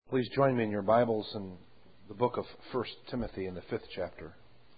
Please join me in your Bibles in the book of 1 Timothy in the 5th chapter,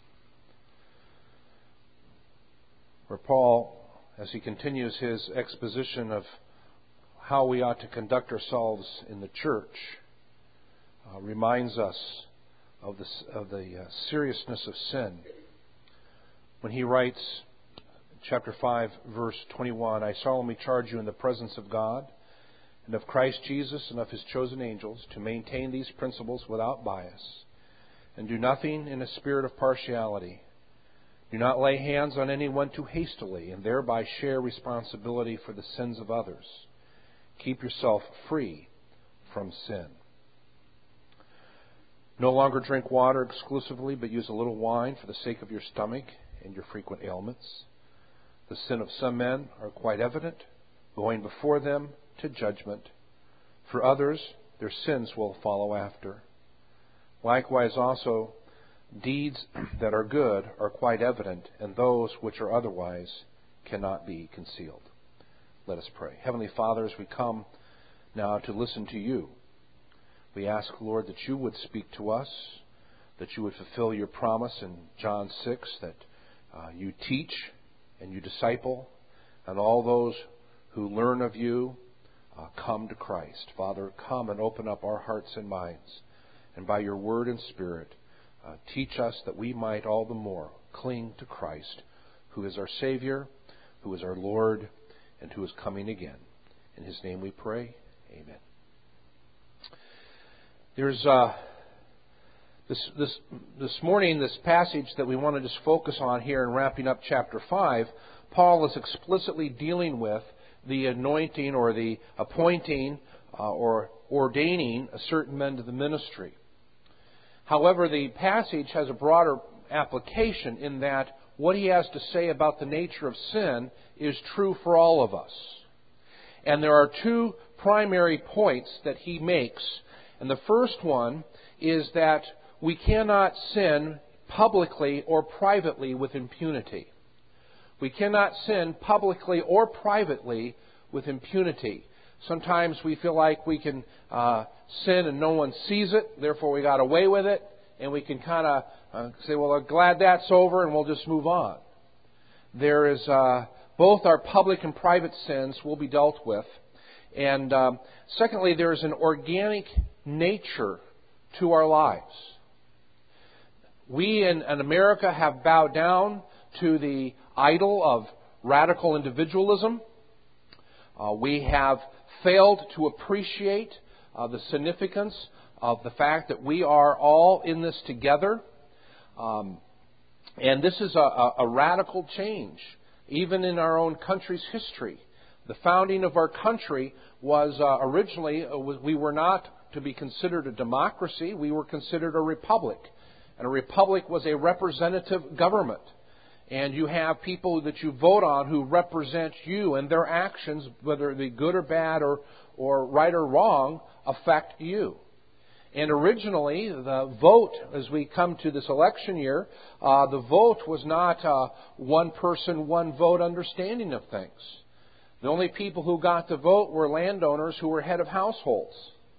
where Paul, as he continues his exposition of how we ought to conduct ourselves in the church, reminds us of the seriousness of sin. When he writes, chapter 5, verse 21, "I solemnly charge you in the presence of God and of Christ Jesus and of His chosen angels to maintain these principles without bias, and do nothing in a spirit of partiality. Do not lay hands on anyone too hastily, and thereby share responsibility for the sins of others. Keep yourself free from sin. No longer drink water exclusively, but use a little wine for the sake of your stomach and your frequent ailments. The sin of some men are quite evident, going before them to judgment. For others, their sins will follow after. Likewise also, deeds that are good are quite evident, and those which are otherwise cannot be concealed." Let us pray. Heavenly Father, as we come now to listen to you, we ask, Lord, that you would speak to us, that you would fulfill your promise in John 6, that you teach and you disciple, and all those who learn of you come to Christ. Father, come and open up our hearts and minds, and by your word and spirit, teach us that we might all the more cling to Christ, who is our Savior, who is our Lord, and who is coming again. In His name we pray. Amen. There's this morning, this passage that we want to just focus on here in wrapping up chapter 5, Paul is explicitly dealing with the anointing or the appointing or ordaining a certain men to the ministry. However, the passage has a broader application in that what he has to say about the nature of sin is true for all of us. And there are two primary points that he makes. And the first one is that we cannot sin publicly or privately with impunity. We cannot sin publicly or privately with impunity. Sometimes we feel like we can sin and no one sees it, therefore we got away with it, and we can kind of say, well, I'm glad that's over, and we'll just move on. There is both our public and private sins will be dealt with. And secondly, there is an organic nature to our lives. We in America have bowed down to the idol of radical individualism. We have failed to appreciate the significance of the fact that we are all in this together. And this is a radical change, even in our own country's history. The founding of our country was originally, we were not to be considered a democracy, we were considered a republic. And a republic was a representative government. And you have people that you vote on who represent you, and their actions, whether they be good or bad or right or wrong, affect you. And originally, the vote, as we come to this election year, the vote was not one person, one vote understanding of things. The only people who got to vote were landowners who were head of households.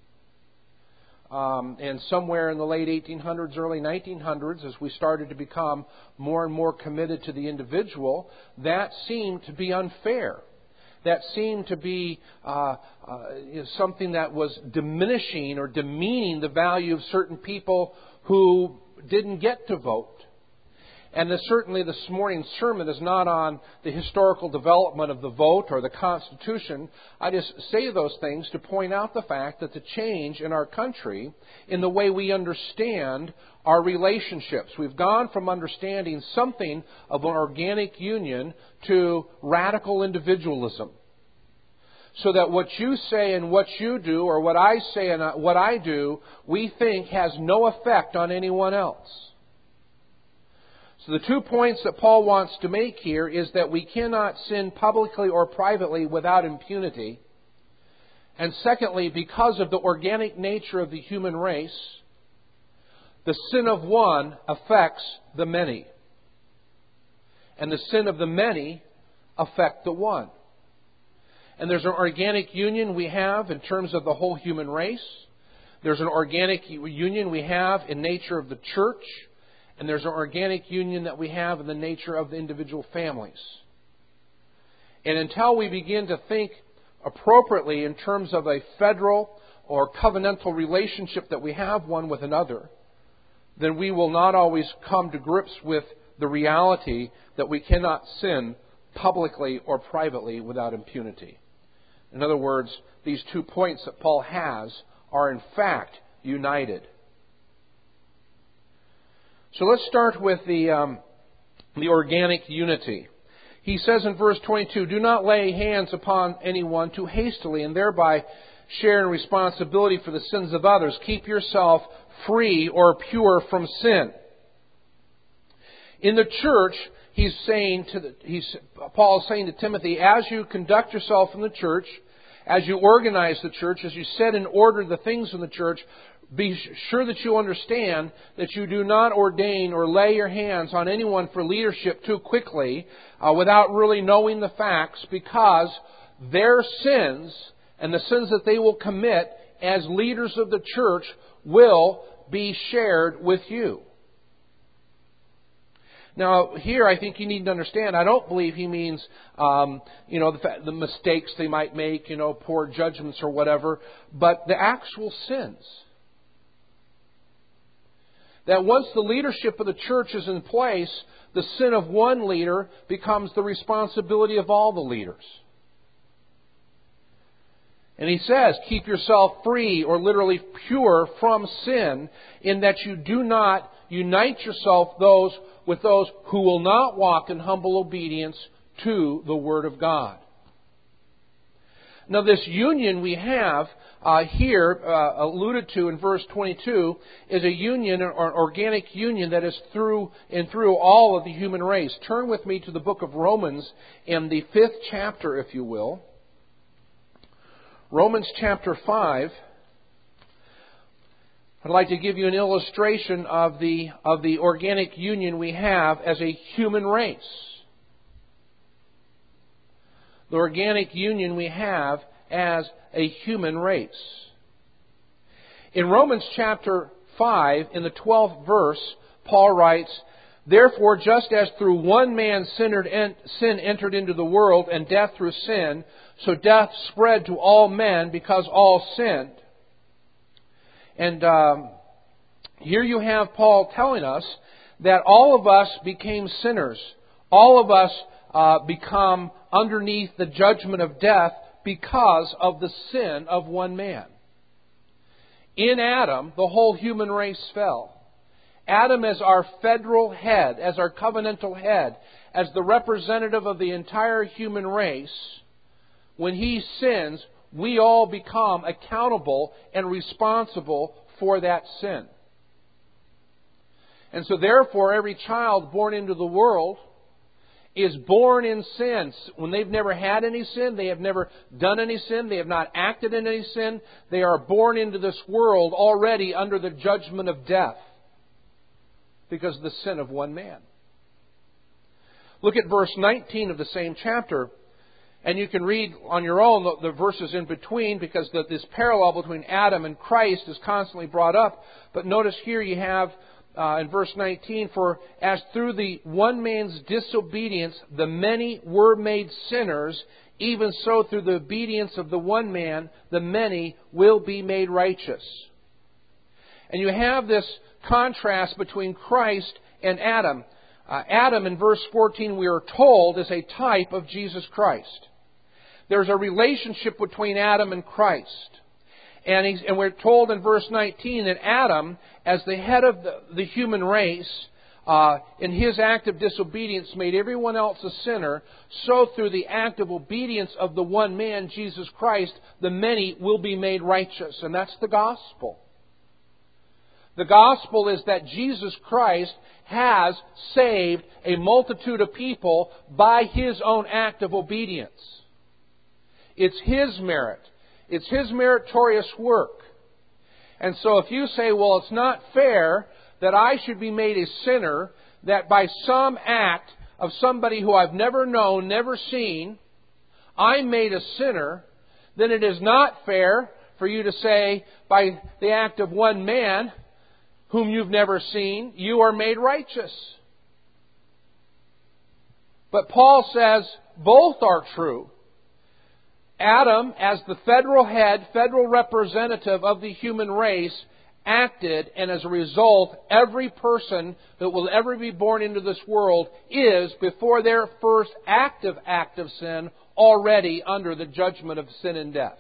And somewhere in the late 1800s, early 1900s, as we started to become more and more committed to the individual, that seemed to be unfair. That seemed to be something that was diminishing or demeaning the value of certain people who didn't get to vote. And certainly this morning's sermon is not on the historical development of the vote or the Constitution. I just say those things to point out the fact that the change in our country, in the way we understand our relationships. We've gone from understanding something of an organic union to radical individualism. So that what you say and what you do, or what I say and what I do, we think has no effect on anyone else. So the 2 points that Paul wants to make here is that we cannot sin publicly or privately without impunity. And secondly, because of the organic nature of the human race, the sin of one affects the many. And the sin of the many affect the one. And there's an organic union we have in terms of the whole human race. There's an organic union we have in nature of the church, and there's an organic union that we have in the nature of the individual families. And until we begin to think appropriately in terms of a federal or covenantal relationship that we have one with another, then we will not always come to grips with the reality that we cannot sin publicly or privately without impunity. In other words, these 2 points that Paul has are in fact united. So let's start with the organic unity. He says in verse 22, "Do not lay hands upon anyone too hastily and thereby share in responsibility for the sins of others. Keep yourself free or pure from sin." In the church, Paul is saying to Timothy, as you conduct yourself in the church, as you organize the church, as you set in order the things in the church, be sure that you understand that you do not ordain or lay your hands on anyone for leadership too quickly without really knowing the facts, because their sins and the sins that they will commit as leaders of the church will be shared with you. Now, here I think you need to understand, I don't believe he means, the mistakes they might make, poor judgments or whatever, but the actual sins. That once the leadership of the church is in place, the sin of one leader becomes the responsibility of all the leaders. And he says, keep yourself free, or literally pure, from sin, in that you do not unite yourself with those who will not walk in humble obedience to the Word of God. Now, this union we have here, alluded to in verse 22, is a union, or an organic union, that is through and through all of the human race. Turn with me to the book of Romans in the 5th chapter, if you will. Romans chapter 5. I'd like to give you an illustration of the organic union we have as a human race. The organic union we have as a human race. In Romans chapter 5, in the 12th verse, Paul writes, "Therefore, just as through one man sin entered into the world, and death through sin, so death spread to all men because all sinned." And here you have Paul telling us that all of us became sinners. All of us become underneath the judgment of death because of the sin of one man. In Adam, the whole human race fell. Adam, as our federal head, as our covenantal head, as the representative of the entire human race, when he sins, we all become accountable and responsible for that sin. And so therefore, every child born into the world is born in sin. When they've never had any sin, they have never done any sin, they have not acted in any sin, they are born into this world already under the judgment of death because of the sin of one man. Look at verse 19 of the same chapter. And you can read on your own the verses in between, because this parallel between Adam and Christ is constantly brought up. But notice here you have in verse 19, "For as through the one man's disobedience the many were made sinners, even so through the obedience of the one man the many will be made righteous." And you have this contrast between Christ and Adam. Adam, in verse 14, we are told, is a type of Jesus Christ. There's a relationship between Adam and Christ. And we're told in verse 19 that Adam, as the head of the human race, in his act of disobedience made everyone else a sinner. So through the act of obedience of the one man, Jesus Christ, the many will be made righteous. And that's the gospel. The gospel is that Jesus Christ has saved a multitude of people by His own act of obedience. It's His merit. It's His meritorious work. And so if you say, well, it's not fair that I should be made a sinner, that by some act of somebody who I've never known, never seen, I'm made a sinner, then it is not fair for you to say, by the act of one man, whom you've never seen, you are made righteous. But Paul says both are true. Adam, as the federal head, federal representative of the human race, acted, and as a result, every person that will ever be born into this world is, before their first active act of sin, already under the judgment of sin and death.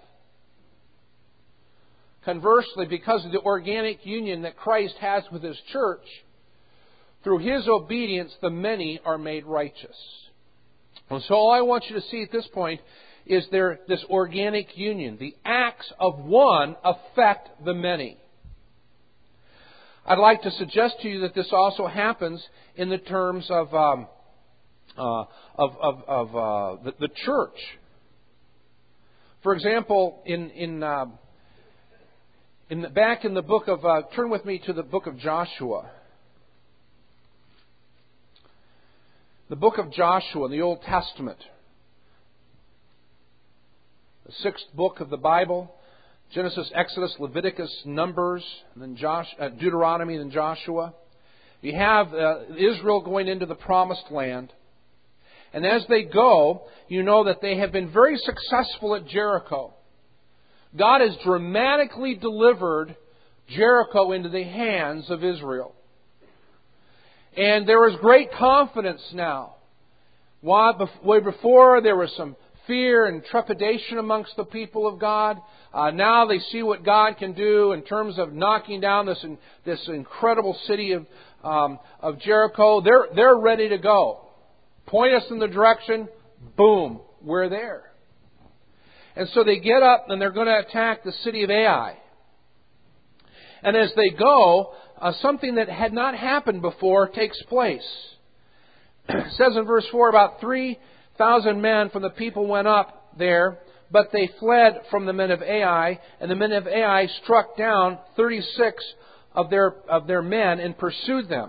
Conversely, because of the organic union that Christ has with His church, through His obedience, the many are made righteous. And so all I want you to see at this point is this organic union. The acts of one affect the many. I'd like to suggest to you that this also happens in the terms of the church. For example, back in the book of turn with me to the book of Joshua. The book of Joshua in the Old Testament, the sixth book of the Bible. Genesis, Exodus, Leviticus, Numbers, and then Deuteronomy, and then Joshua. You have Israel going into the Promised Land. And as they go, you know that they have been very successful at Jericho. God has dramatically delivered Jericho into the hands of Israel. And there is great confidence now. Way before, there was some fear and trepidation amongst the people of God. Now they see what God can do in terms of knocking down this incredible city of Jericho. They're ready to go. Point us in the direction. Boom, we're there. And so they get up and they're going to attack the city of Ai. And as they go, something that had not happened before takes place. It says in verse 4, about 3,000 men from the people went up there, but they fled from the men of Ai, and the men of Ai struck down 36 of their men and pursued them.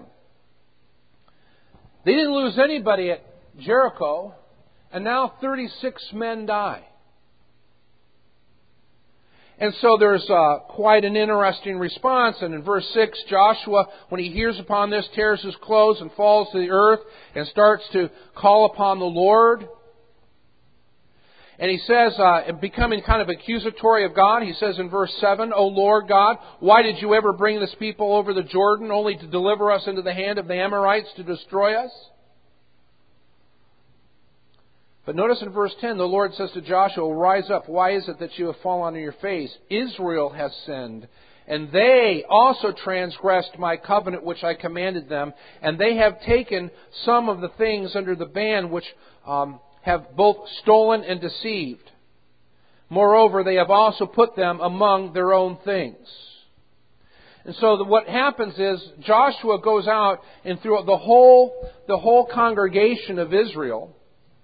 They didn't lose anybody at Jericho, and now 36 men die. And so there's quite an interesting response. And in verse 6, Joshua, when he hears upon this, tears his clothes and falls to the earth and starts to call upon the Lord. And he says, becoming kind of accusatory of God, he says in verse 7, O Lord God, why did you ever bring this people over the Jordan only to deliver us into the hand of the Amorites to destroy us? But notice in verse 10, the Lord says to Joshua, rise up. Why is it that you have fallen on your face? Israel has sinned, and they also transgressed my covenant which I commanded them, and they have taken some of the things under the ban which have both stolen and deceived. Moreover, they have also put them among their own things. And so what happens is Joshua goes out and through the whole congregation of Israel,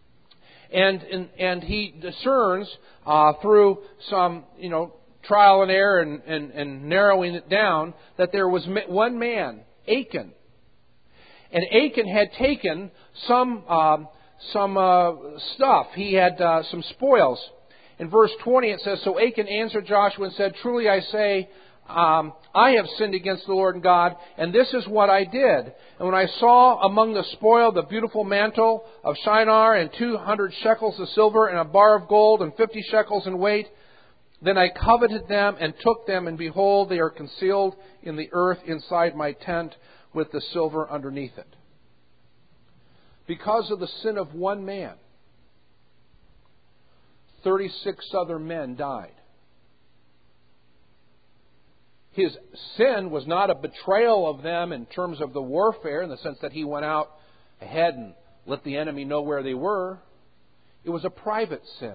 and he discerns through some trial and error and narrowing it down that there was one man, Achan, and Achan had taken some stuff. He had some spoils. In verse 20 it says, so Achan answered Joshua and said, truly I say, I have sinned against the Lord God, and this is what I did. And when I saw among the spoil the beautiful mantle of Shinar, and 200 shekels of silver, and a bar of gold, and 50 shekels in weight, then I coveted them and took them, and behold, they are concealed in the earth inside my tent with the silver underneath it. Because of the sin of one man, 36 other men died. His sin was not a betrayal of them in terms of the warfare, in the sense that he went out ahead and let the enemy know where they were. It was a private sin.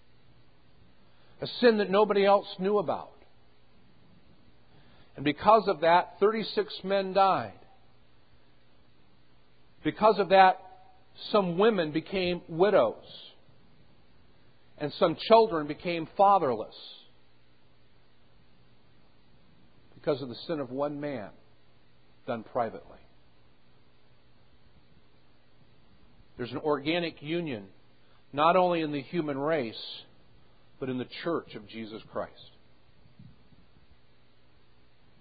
A sin that nobody else knew about. And because of that, 36 men died. Because of that, some women became widows. And some children became fatherless. Because of the sin of one man done privately. There's an organic union, not only in the human race, but in the church of Jesus Christ.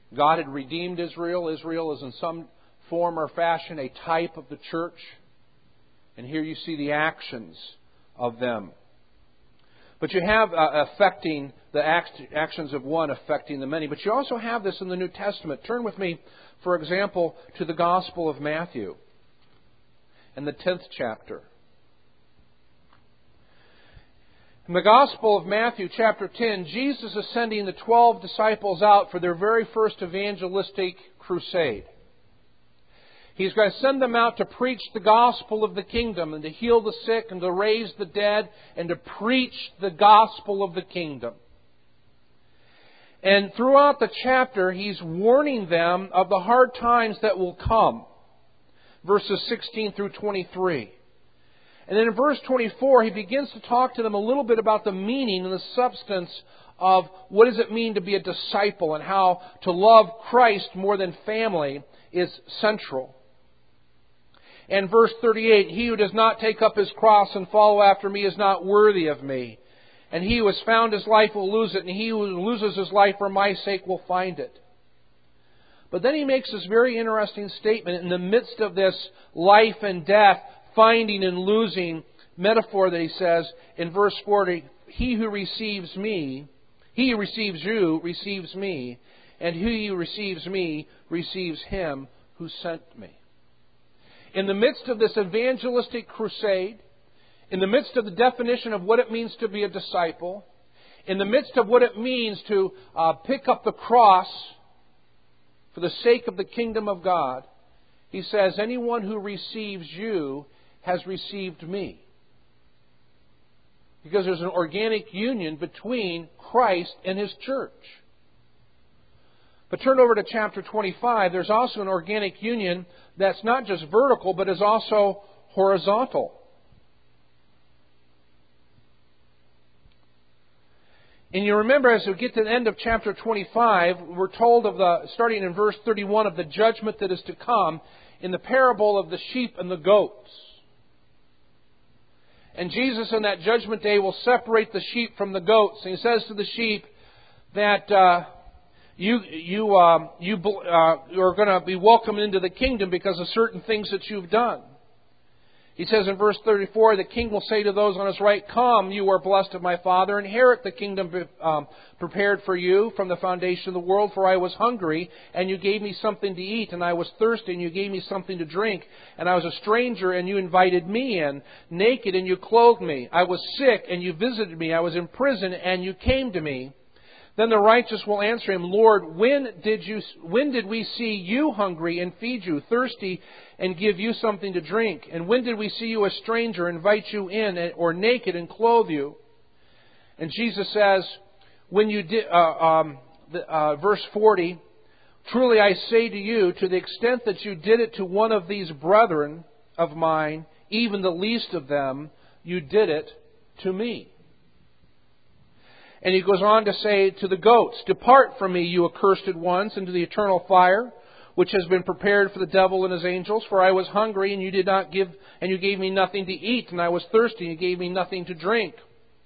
God had redeemed Israel. Israel is in some form or fashion a type of the church. And here you see the actions of them. But you have affecting the actions of one affecting the many. But you also have this in the New Testament. Turn with me, for example, to the Gospel of Matthew in the 10th chapter. In the Gospel of Matthew, chapter 10, Jesus is sending the 12 disciples out for their very first evangelistic crusade. He's going to send them out to preach the gospel of the kingdom and to heal the sick and to raise the dead and to preach the gospel of the kingdom. And throughout the chapter, He's warning them of the hard times that will come. Verses 16 through 23. And then in verse 24, He begins to talk to them a little bit about the meaning and the substance of what does it mean to be a disciple and how to love Christ more than family is central. And verse 38, He who does not take up his cross and follow after me is not worthy of me. And he who has found his life will lose it, and he who loses his life for my sake will find it. But then He makes this very interesting statement in the midst of this life and death, finding and losing metaphor that He says in verse 40, He who receives me, he who receives you receives me, and he who receives me receives Him who sent me. In the midst of this evangelistic crusade, in the midst of the definition of what it means to be a disciple, in the midst of what it means to pick up the cross for the sake of the kingdom of God, He says, anyone who receives you has received me. Because there's an organic union between Christ and His church. But turn over to chapter 25. There's also an organic union that's not just vertical, but is also horizontal. And you remember, as we get to the end of chapter 25, we're told of starting in verse 31, of the judgment that is to come in the parable of the sheep and the goats. And Jesus in that judgment day will separate the sheep from the goats. And He says to the sheep that you are going to be welcomed into the kingdom because of certain things that you've done. He says in verse 34, the king will say to those on his right, Come, you are blessed of my Father, inherit the kingdom prepared for you from the foundation of the world. For I was hungry, and you gave me something to eat, and I was thirsty, and you gave me something to drink, and I was a stranger, and you invited me in, naked, and you clothed me. I was sick, and you visited me. I was in prison, and you came to me. Then the righteous will answer Him, Lord, when did we see you hungry and feed you, thirsty and give you something to drink? And when did we see you a stranger, invite you in, or naked and clothe you? And Jesus says, when you did, verse 40, truly I say to you, to the extent that you did it to one of these brethren of mine, even the least of them, you did it to me. And He goes on to say to the goats, Depart from me, you accursed ones, into the eternal fire, which has been prepared for the devil and his angels. For I was hungry, and you did not give, and you gave me nothing to eat, and I was thirsty, and you gave me nothing to drink.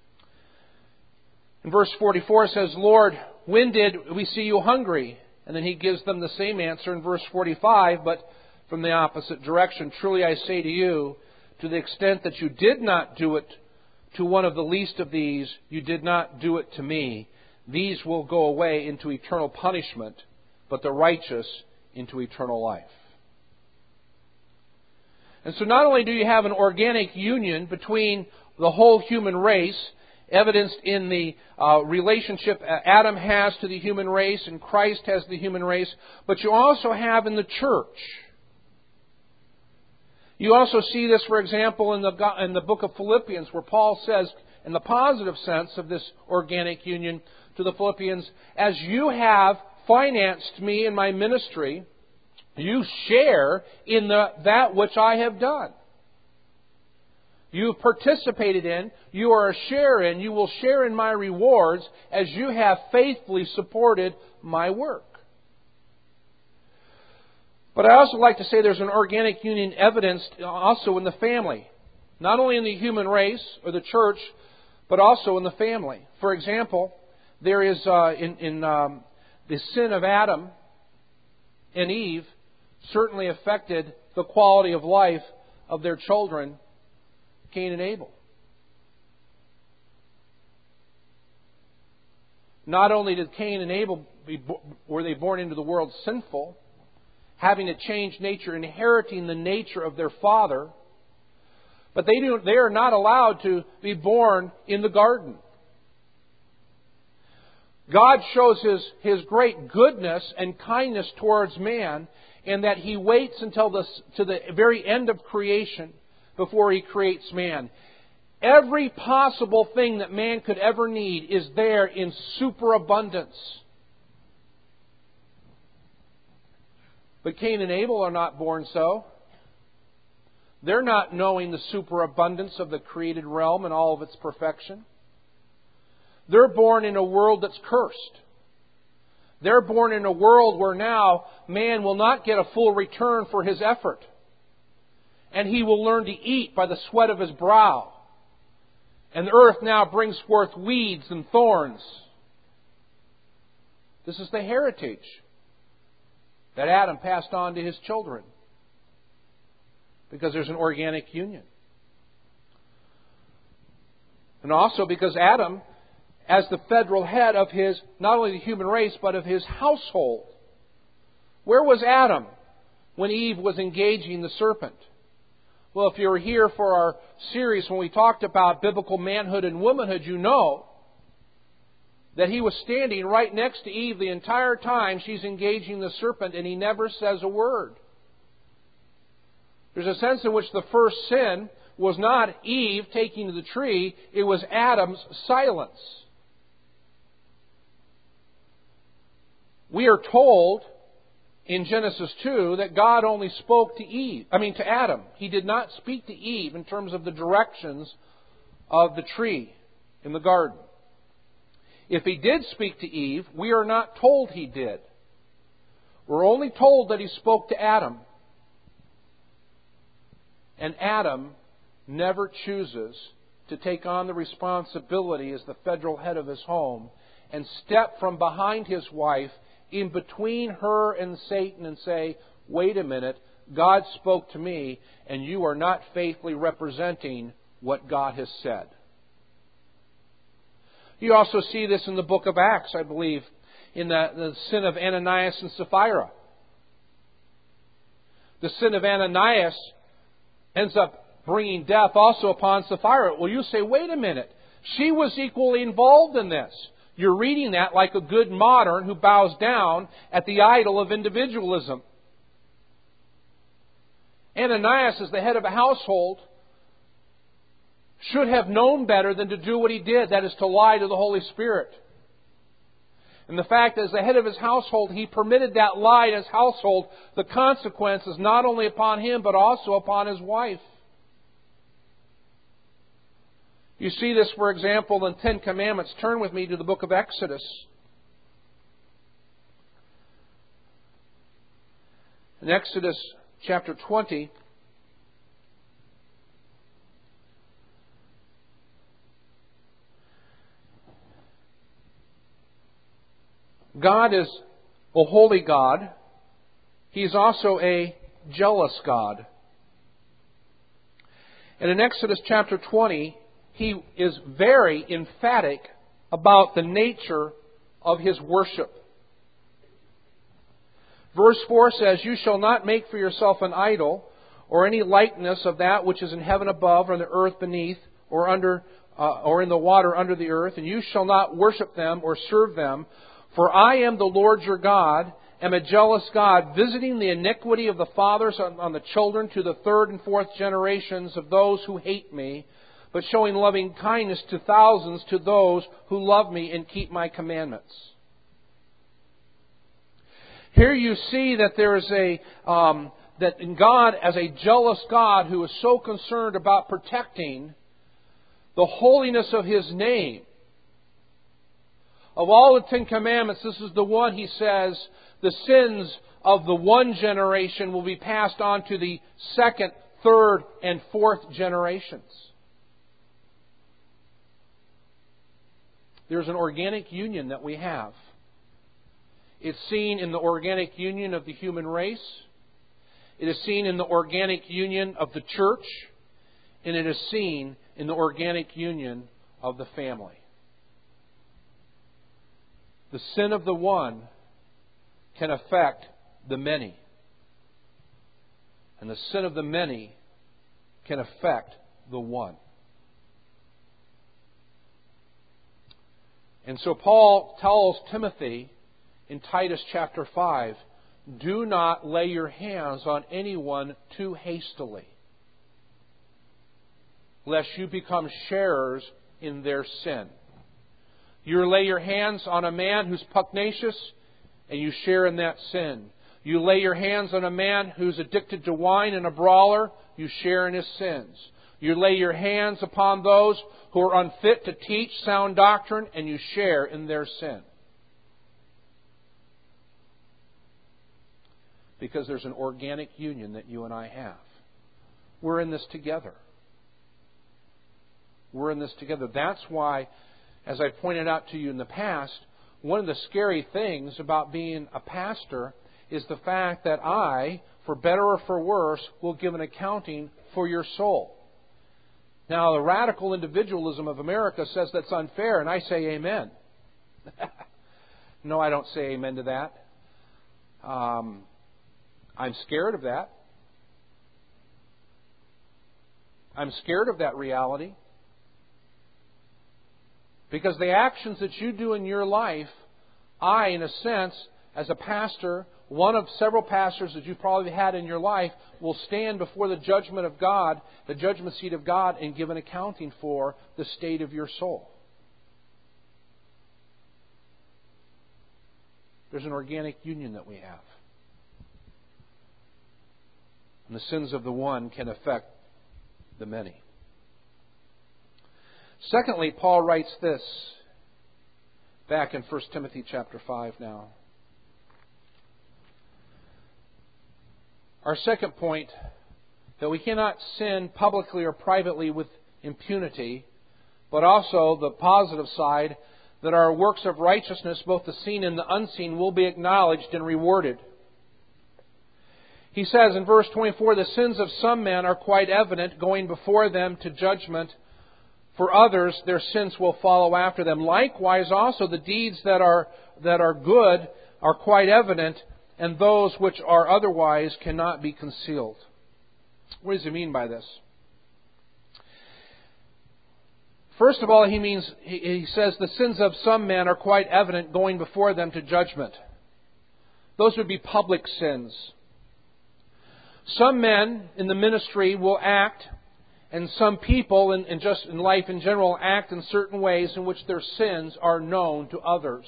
In verse 44 it says, Lord, when did we see you hungry? And then He gives them the same answer in verse 45, but from the opposite direction. Truly I say to you, to the extent that you did not do it to one of the least of these, you did not do it to me. These will go away into eternal punishment, but the righteous into eternal life. And so not only do you have an organic union between the whole human race, evidenced in the relationship Adam has to the human race and Christ has to the human race, but you also have in the church. You also see this, for example, in the book of Philippians, where Paul says, in the positive sense of this organic union to the Philippians, as you have financed me in my ministry, you share in that which I have done. You have participated in, you are a sharer in, you will share in my rewards as you have faithfully supported my work. But I also like to say there's an organic union evidenced also in the family. Not only in the human race or the church, but also in the family. For example, there is in the sin of Adam, and Eve certainly affected the quality of life of their children, Cain and Abel. Not only did Cain and Abel were they born into the world sinful, having a changed nature, inheriting the nature of their father, but they are not allowed to be born in the garden. God shows His great goodness and kindness towards man in that He waits until to the very end of creation before He creates man. Every possible thing that man could ever need is there in superabundance. But Cain and Abel are not born so. They're not knowing the superabundance of the created realm and all of its perfection. They're born in a world that's cursed. They're born in a world where now man will not get a full return for his effort. And he will learn to eat by the sweat of his brow. And the earth now brings forth weeds and thorns. This is the heritage that Adam passed on to his children. Because there's an organic union. And also because Adam, as the federal head of his, not only the human race, but of his household. Where was Adam when Eve was engaging the serpent? Well, if you were here for our series when we talked about biblical manhood and womanhood, you know that he was standing right next to Eve the entire time she's engaging the serpent, and he never says a word. There's a sense in which the first sin was not Eve taking to the tree, it was Adam's silence. We are told in Genesis 2 that God only spoke to Adam. He did not speak to Eve in terms of the directions of the tree in the garden. If He did speak to Eve, we are not told He did. We're only told that He spoke to Adam. And Adam never chooses to take on the responsibility as the federal head of his home and step from behind his wife in between her and Satan and say, wait a minute, God spoke to me and you are not faithfully representing what God has said. You also see this in the book of Acts, I believe, in the sin of Ananias and Sapphira. The sin of Ananias ends up bringing death also upon Sapphira. Well, you say, wait a minute, she was equally involved in this. You're reading that like a good modern who bows down at the idol of individualism. Ananias, as the head of a household, should have known better than to do what he did, that is to lie to the Holy Spirit. And the fact that as the head of his household, he permitted that lie in his household, the consequences not only upon him, but also upon his wife. You see this, for example, in the Ten Commandments. Turn with me to the book of Exodus. In Exodus chapter 20, God is a holy God. He is also a jealous God. And in Exodus chapter 20, He is very emphatic about the nature of His worship. Verse 4 says, "You shall not make for yourself an idol, or any likeness of that which is in heaven above, or in the earth beneath, or in the water under the earth, and you shall not worship them or serve them. For I am the Lord your God, am a jealous God, visiting the iniquity of the fathers on the children to the third and fourth generations of those who hate me, but showing loving kindness to thousands to those who love me and keep my commandments." Here you see that there is that God, as a jealous God who is so concerned about protecting the holiness of His name. Of all the Ten Commandments, this is the one, He says, the sins of the one generation will be passed on to the second, third, and fourth generations. There's an organic union that we have It's seen in the organic union of the human race. It is seen in the organic union of the church. And it is seen in the organic union of the family. The sin of the one can affect the many. And the sin of the many can affect the one. And so Paul tells Timothy in Titus chapter 5, do not lay your hands on anyone too hastily, lest you become sharers in their sin. You lay your hands on a man who's pugnacious, and you share in that sin. You lay your hands on a man who's addicted to wine and a brawler, you share in his sins. You lay your hands upon those who are unfit to teach sound doctrine, and you share in their sin. Because there's an organic union that you and I have. We're in this together. We're in this together. That's why, as I pointed out to you in the past, one of the scary things about being a pastor is the fact that I, for better or for worse, will give an accounting for your soul. Now, the radical individualism of America says that's unfair, and I say amen. No, I don't say amen to that. I'm scared of that. I'm scared of that reality. Because the actions that you do in your life, I, in a sense, as a pastor, one of several pastors that you've probably had in your life, will stand before the judgment of God, the judgment seat of God, and give an accounting for the state of your soul. There's an organic union that we have. And the sins of the one can affect the many. Secondly, Paul writes this back in 1 Timothy chapter 5 now. Our second point, that we cannot sin publicly or privately with impunity, but also the positive side, that our works of righteousness, both the seen and the unseen, will be acknowledged and rewarded. He says in verse 24, the sins of some men are quite evident, going before them to judgment. For others, their sins will follow after them. Likewise, also the deeds that are good are quite evident, and those which are otherwise cannot be concealed. What does he mean by this? First of all, he says the sins of some men are quite evident, going before them to judgment. Those would be public sins. Some men in the ministry will act, and some people, and just in life in general, act in certain ways in which their sins are known to others.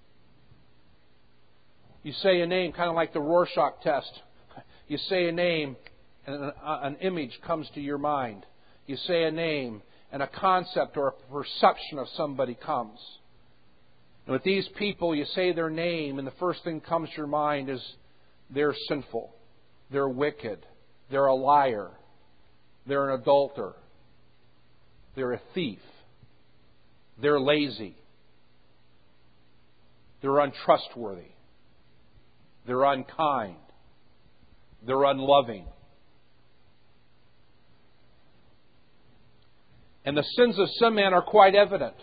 You say a name, kind of like the Rorschach test. You say a name, and an image comes to your mind. You say a name, and a concept or a perception of somebody comes. And with these people, you say their name, and the first thing that comes to your mind is they're sinful. They're wicked. They're a liar. They're an adulterer. They're a thief. They're lazy. They're untrustworthy. They're unkind. They're unloving. And the sins of some men are quite evident.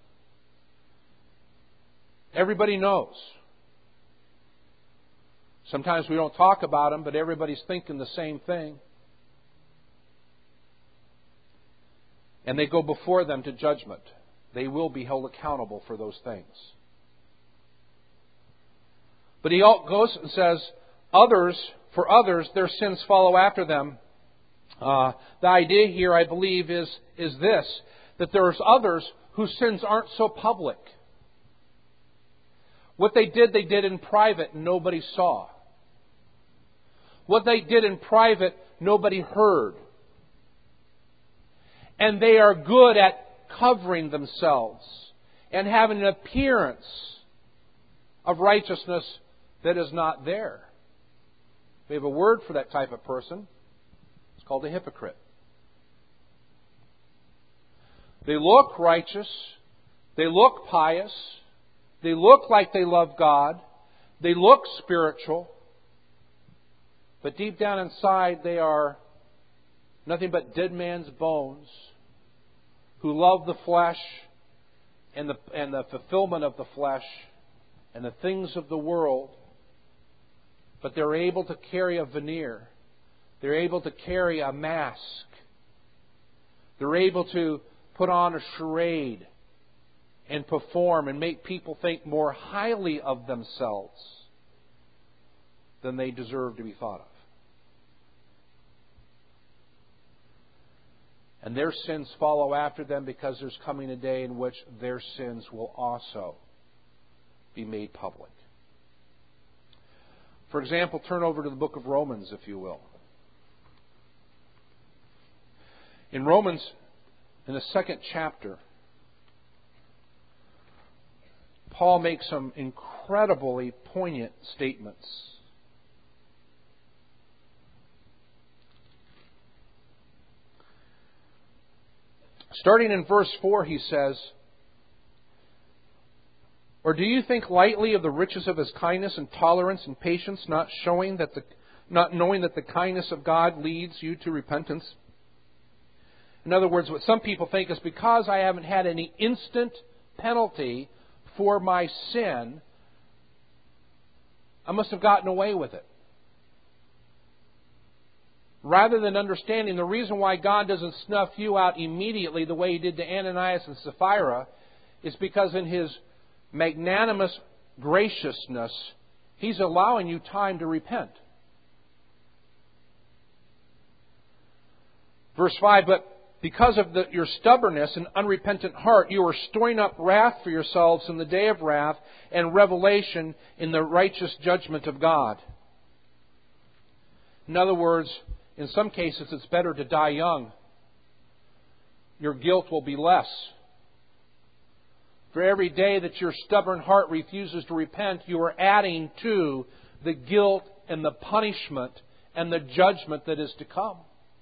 Everybody knows. Sometimes we don't talk about them, but everybody's thinking the same thing. And they go before them to judgment. They will be held accountable for those things. But he goes and says, for others, their sins follow after them. The idea here, I believe, is this, that there's others whose sins aren't so public. What they did in private, nobody saw. What they did in private, nobody heard. And they are good at covering themselves and having an appearance of righteousness that is not there. We have a word for that type of person. It's called a hypocrite. They look righteous. They look pious. They look like they love God. They look spiritual, but deep down inside they are nothing but dead man's bones who love the flesh and the fulfillment of the flesh and the things of the world. But they're able to carry a veneer. They're able to carry a mask. They're able to put on a charade and perform and make people think more highly of themselves than they deserve to be thought of. And their sins follow after them, because there's coming a day in which their sins will also be made public. For example, turn over to the book of Romans, if you will. In Romans, in the 2nd chapter, Paul makes some incredibly poignant statements. Starting in verse 4, he says, "Or do you think lightly of the riches of His kindness and tolerance and patience, not knowing that the kindness of God leads you to repentance?" In other words, what some people think is, because I haven't had any instant penalty for my sin, I must have gotten away with it. Rather than understanding the reason why God doesn't snuff you out immediately the way He did to Ananias and Sapphira is because in His magnanimous graciousness, He's allowing you time to repent. Verse 5, "But because of your stubbornness and unrepentant heart, you are storing up wrath for yourselves in the day of wrath and revelation in the righteous judgment of God." In other words, in some cases it's better to die young. Your guilt will be less. For every day that your stubborn heart refuses to repent, you are adding to the guilt and the punishment and the judgment that is to come.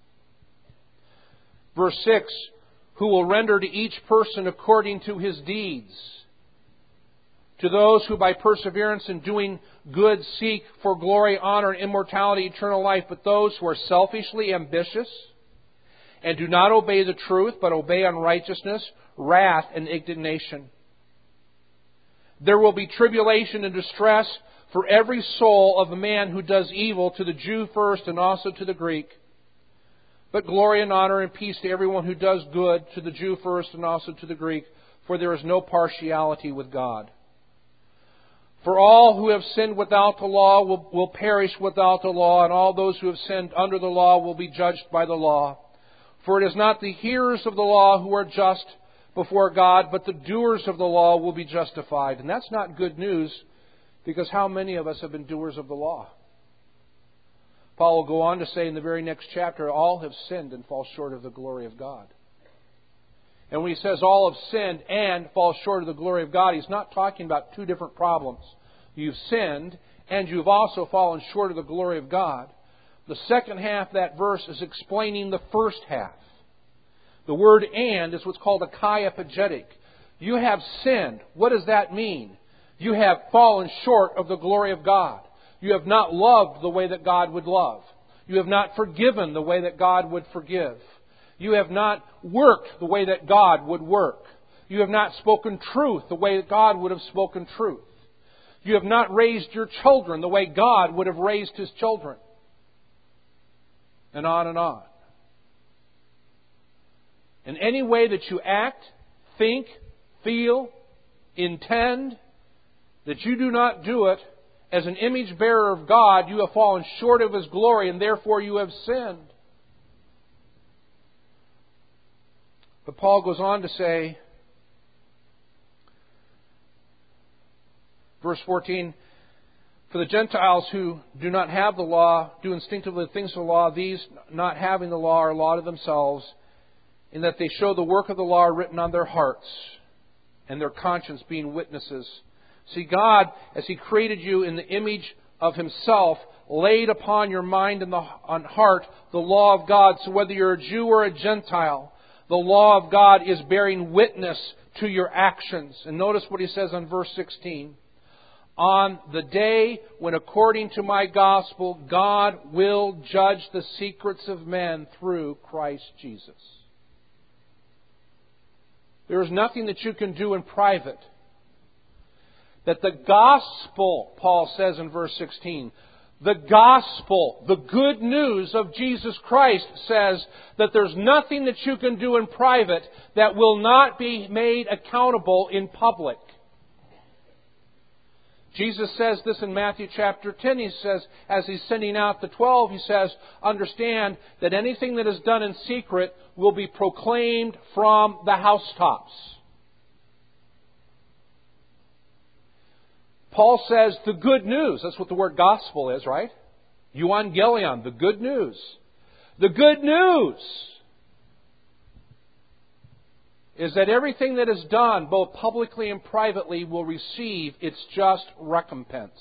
Verse 6, "Who will render to each person according to his deeds. To those who by perseverance in doing good seek for glory, honor, and immortality, eternal life. But those who are selfishly ambitious and do not obey the truth, but obey unrighteousness, wrath and indignation. There will be tribulation and distress for every soul of the man who does evil, to the Jew first and also to the Greek. But glory and honor and peace to everyone who does good, to the Jew first and also to the Greek, for there is no partiality with God. For all who have sinned without the law will perish without the law, and all those who have sinned under the law will be judged by the law. For it is not the hearers of the law who are just before God, but the doers of the law will be justified." And that's not good news, because how many of us have been doers of the law? Paul will go on to say in the very next chapter, all have sinned and fall short of the glory of God. And when he says all have sinned and fall short of the glory of God, he's not talking about two different problems. You've sinned and you've also fallen short of the glory of God. The second half of that verse is explaining the first half. The word "and" is what's called a chiapagetic. You have sinned. What does that mean? You have fallen short of the glory of God. You have not loved the way that God would love. You have not forgiven the way that God would forgive. You have not worked the way that God would work. You have not spoken truth the way that God would have spoken truth. You have not raised your children the way God would have raised His children. And on and on. In any way that you act, think, feel, intend, that you do not do it as an image bearer of God, you have fallen short of His glory, and therefore you have sinned. But Paul goes on to say, verse 14, "For the Gentiles who do not have the law do instinctively the things of the law. These, not having the law, are a law to themselves, in that they show the work of the law written on their hearts, and their conscience being witnesses." See, God, as He created you in the image of Himself, laid upon your mind and on heart the law of God. So whether you're a Jew or a Gentile, the law of God is bearing witness to your actions. And notice what he says on verse 16. on the day when, according to my gospel, God will judge the secrets of men through Christ Jesus. There is nothing that you can do in private. That the gospel, Paul says in verse 16, the gospel, the good news of Jesus Christ says that there's nothing that you can do in private that will not be made accountable in public. Jesus says this in Matthew chapter 10. He says, as He's sending out the 12, He says, understand that anything that is done in secret will be proclaimed from the housetops. Paul says the good news. That's what the word gospel is, right? Euangelion, the good news. The good news is that everything that is done, both publicly and privately, will receive its just recompense.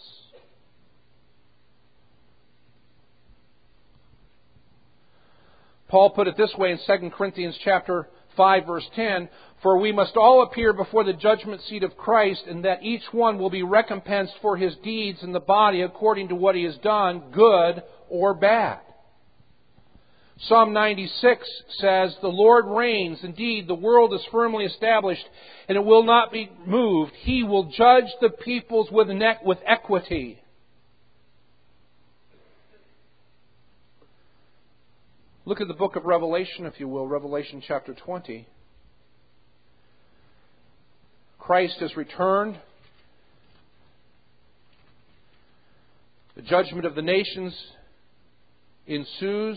Paul put it this way in 2 Corinthians chapter 5, verse 10, for we must all appear before the judgment seat of Christ, and that each one will be recompensed for his deeds in the body according to what he has done, good or bad. Psalm 96 says, the Lord reigns. Indeed, the world is firmly established, and it will not be moved. He will judge the peoples with equity. Look at the book of Revelation, if you will, Revelation chapter 20. Christ has returned. The judgment of the nations ensues.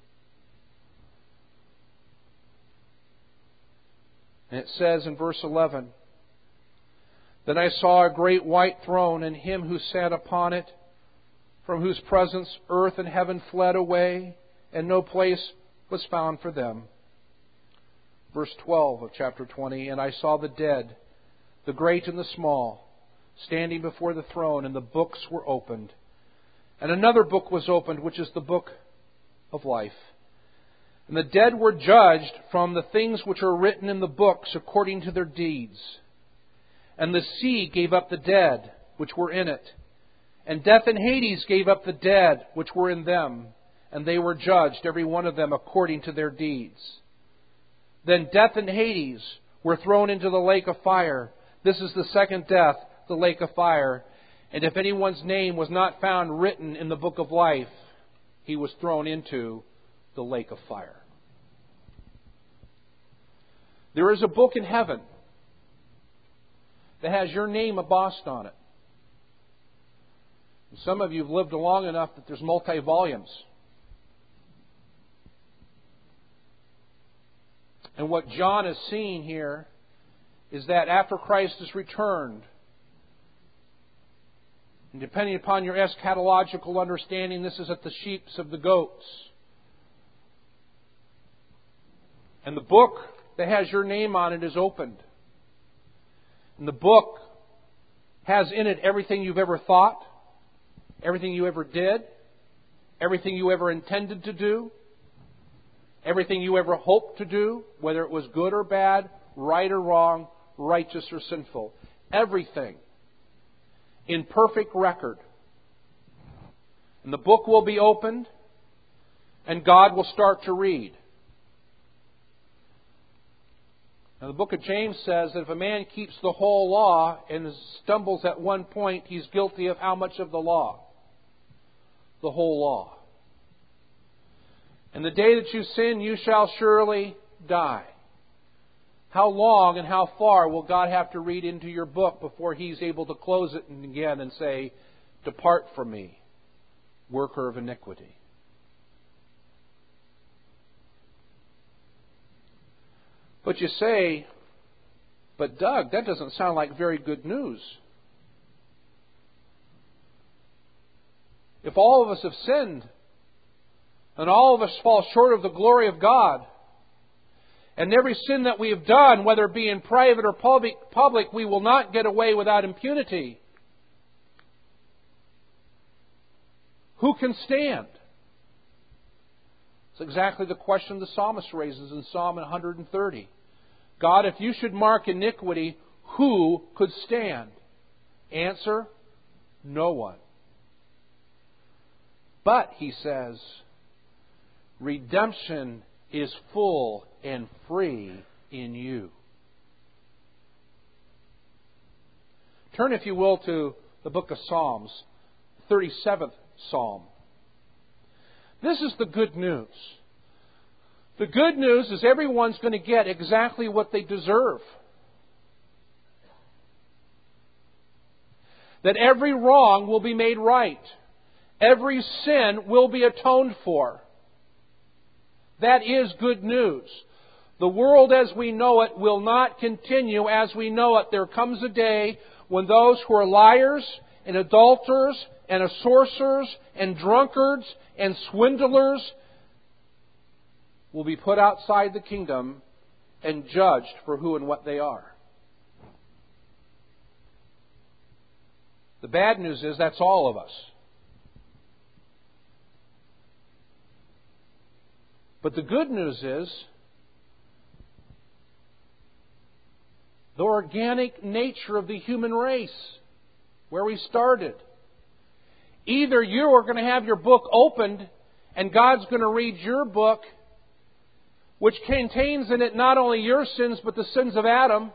And it says in verse 11, then I saw a great white throne, and Him who sat upon it, from whose presence earth and heaven fled away, and no place was found for them. Verse 12 of chapter 20, and I saw the dead, the great and the small, standing before the throne, and the books were opened. And another book was opened, which is the book of life. And the dead were judged from the things which are written in the books according to their deeds. And the sea gave up the dead which were in it. And death and Hades gave up the dead which were in them. And they were judged, every one of them, according to their deeds. Then death and Hades were thrown into the lake of fire. This is the second death, the lake of fire. And if anyone's name was not found written in the book of life, he was thrown into the lake of fire. There is a book in heaven that has your name embossed on it. And some of you have lived long enough that there's multi-volumes. And what John is seeing here is that after Christ is returned, and depending upon your eschatological understanding, this is at the sheeps of the goats. And the book that has your name on it is opened. And the book has in it everything you've ever thought, everything you ever did, everything you ever intended to do, everything you ever hoped to do, whether it was good or bad, right or wrong, righteous or sinful. Everything in perfect record. And the book will be opened, and God will start to read. Now, the book of James says that if a man keeps the whole law and stumbles at one point, he's guilty of how much of the law? The whole law. And the day that you sin, you shall surely die. How long and how far will God have to read into your book before He's able to close it again and say, depart from me, worker of iniquity? But you say, but Doug, that doesn't sound like very good news. If all of us have sinned, and all of us fall short of the glory of God, and every sin that we have done, whether it be in private or public, we will not get away without impunity. Who can stand? It's exactly the question the psalmist raises in Psalm 130. God, if you should mark iniquity, who could stand? Answer, No one. But, he says, redemption is full and free in you. Turn, if you will, to the book of Psalms, 37th Psalm. This is the good news. The good news is everyone's going to get exactly what they deserve. That every wrong will be made right. Every sin will be atoned for. That is good news. The world as we know it will not continue as we know it. There comes a day when those who are liars and adulterers and sorcerers and drunkards and swindlers will be put outside the kingdom and judged for who and what they are. The bad news is that's all of us. But the good news is the organic nature of the human race, where we started. Either you are going to have your book opened and God's going to read your book, which contains in it not only your sins but the sins of Adam,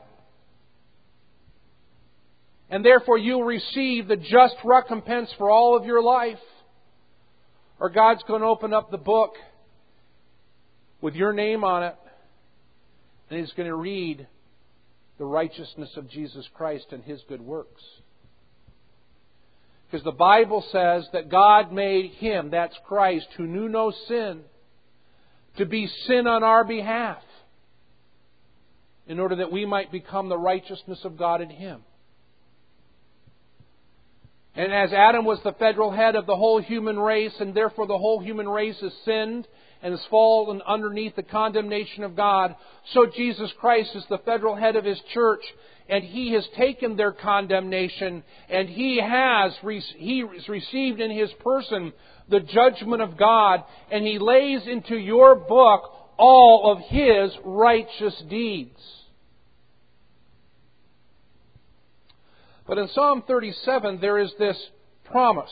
and therefore you'll receive the just recompense for all of your life, or God's going to open up the book with your name on it, and He's going to read the righteousness of Jesus Christ and His good works. Because the Bible says that God made Him, that's Christ, who knew no sin, to be sin on our behalf, in order that we might become the righteousness of God in Him. And as Adam was the federal head of the whole human race, and therefore the whole human race has sinned and has fallen underneath the condemnation of God, so Jesus Christ is the federal head of His church, and He has taken their condemnation, and He has received in His person the judgment of God, and He lays into your book all of His righteous deeds. But in Psalm 37 there is this promise.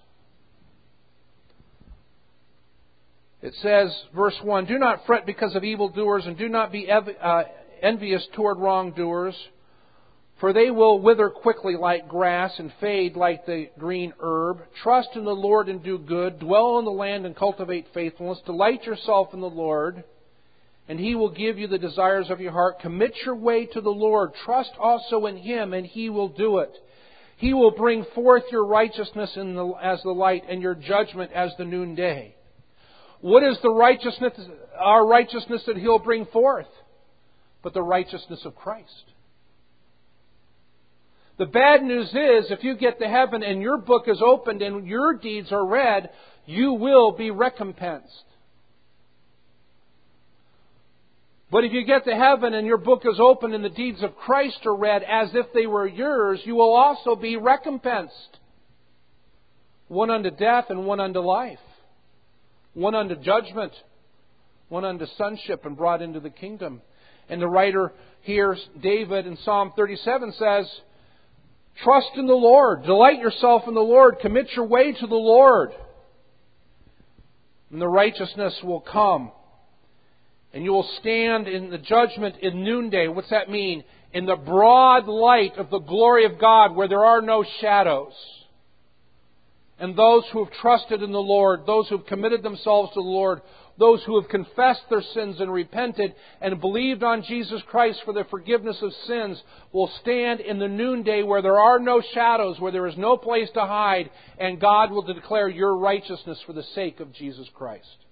It says, verse 1, "Do not fret because of evildoers, and do not be envious toward wrongdoers, for they will wither quickly like grass and fade like the green herb. Trust in the Lord and do good. Dwell in the land and cultivate faithfulness. Delight yourself in the Lord, and He will give you the desires of your heart. Commit your way to the Lord. Trust also in Him, and He will do it. He will bring forth your righteousness as the light, and your judgment as the noonday." What is the righteousness, our righteousness that He'll bring forth? But the righteousness of Christ. The bad news is, if you get to heaven and your book is opened and your deeds are read, you will be recompensed. But if you get to heaven and your book is opened and the deeds of Christ are read as if they were yours, you will also be recompensed. One unto death and one unto life. One unto judgment, one unto sonship, and brought into the kingdom. And the writer here, David, in Psalm 37 says, "Trust in the Lord, delight yourself in the Lord, commit your way to the Lord, and the righteousness will come. And you will stand in the judgment in noonday." What's that mean? In the broad light of the glory of God, where there are no shadows. And those who have trusted in the Lord, those who have committed themselves to the Lord, those who have confessed their sins and repented and believed on Jesus Christ for the forgiveness of sins, will stand in the noonday where there are no shadows, where there is no place to hide, and God will declare your righteousness for the sake of Jesus Christ.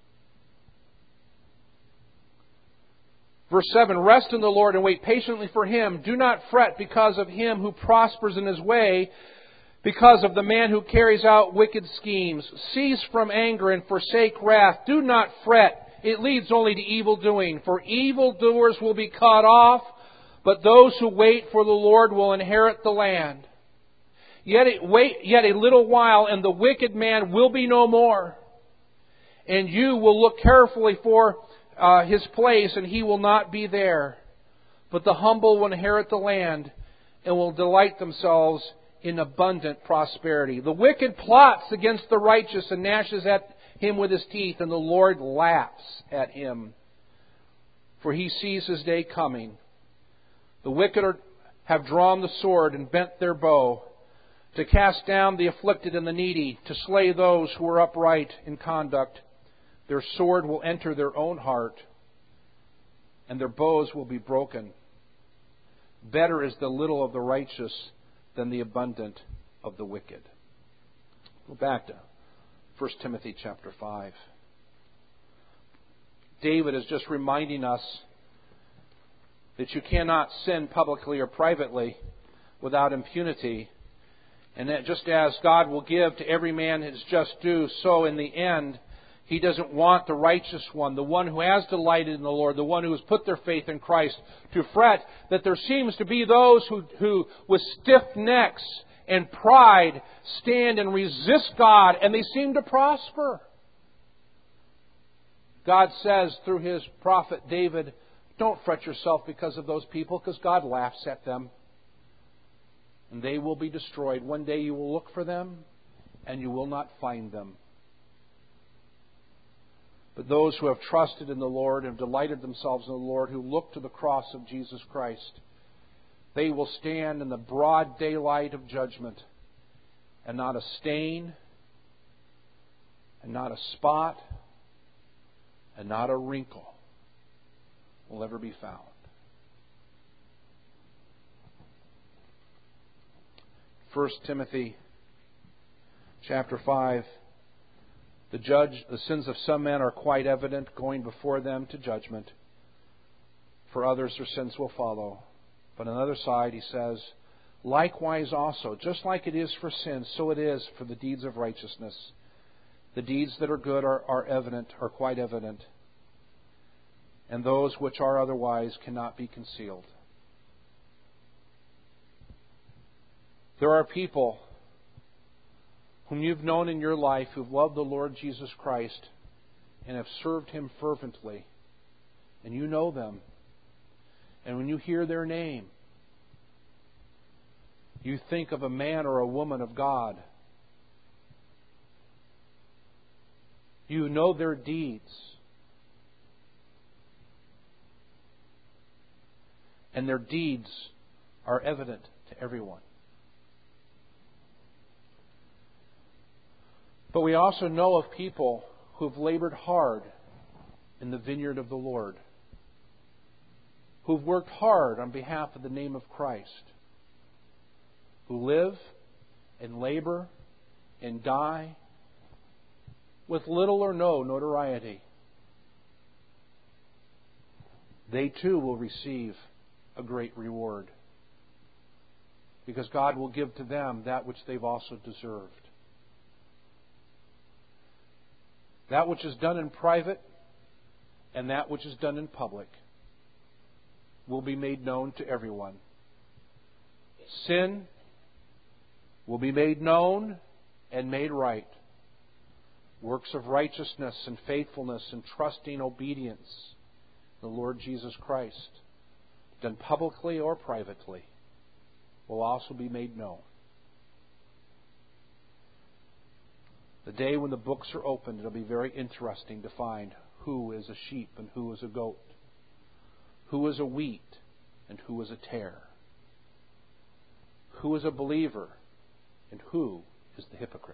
Verse 7, "Rest in the Lord and wait patiently for Him. Do not fret because of him who prospers in his way, because of the man who carries out wicked schemes. Cease from anger and forsake wrath. Do not fret. It leads only to evil doing. For evildoers will be cut off, but those who wait for the Lord will inherit the land. Yet a little while, and the wicked man will be no more. And you will look carefully for his place, and he will not be there. But the humble will inherit the land and will delight themselves in abundant prosperity. The wicked plots against the righteous and gnashes at him with his teeth, and the Lord laughs at him, for he sees his day coming. The wicked have drawn the sword and bent their bow, to cast down the afflicted and the needy, to slay those who are upright in conduct. Their sword will enter their own heart, and their bows will be broken. Better is the little of the righteous than the abundant of the wicked. Go back to 1 Timothy chapter 5. David is just reminding us that you cannot sin publicly or privately without impunity. And that just as God will give to every man his just due, so in the end, He doesn't want the righteous one, the one who has delighted in the Lord, the one who has put their faith in Christ, to fret that there seems to be those who with stiff necks and pride stand and resist God, and they seem to prosper. God says through His prophet David, don't fret yourself because of those people, because God laughs at them. And they will be destroyed. One day you will look for them, and you will not find them. But those who have trusted in the Lord and have delighted themselves in the Lord, who look to the cross of Jesus Christ, they will stand in the broad daylight of judgment, and not a stain, and not a spot, and not a wrinkle will ever be found. 1 Timothy chapter 5. The sins of some men are quite evident, going before them to judgment. For others their sins will follow. But on the other side, he says, likewise also, just like it is for sin, so it is for the deeds of righteousness. The deeds that are good are evident, are quite evident. And those which are otherwise cannot be concealed. There are people whom you've known in your life who've loved the Lord Jesus Christ and have served Him fervently. And you know them. And when you hear their name, you think of a man or a woman of God. You know their deeds. And their deeds are evident to everyone. But we also know of people who have labored hard in the vineyard of the Lord, who've worked hard on behalf of the name of Christ, who live and labor and die with little or no notoriety. They too will receive a great reward, because God will give to them that which they've also deserved. That which is done in private and that which is done in public will be made known to everyone. Sin will be made known and made right. Works of righteousness and faithfulness and trusting obedience in the Lord Jesus Christ, done publicly or privately, will also be made known. The day when the books are opened, it'll be very interesting to find who is a sheep and who is a goat, who is a wheat and who is a tare, who is a believer and who is the hypocrite.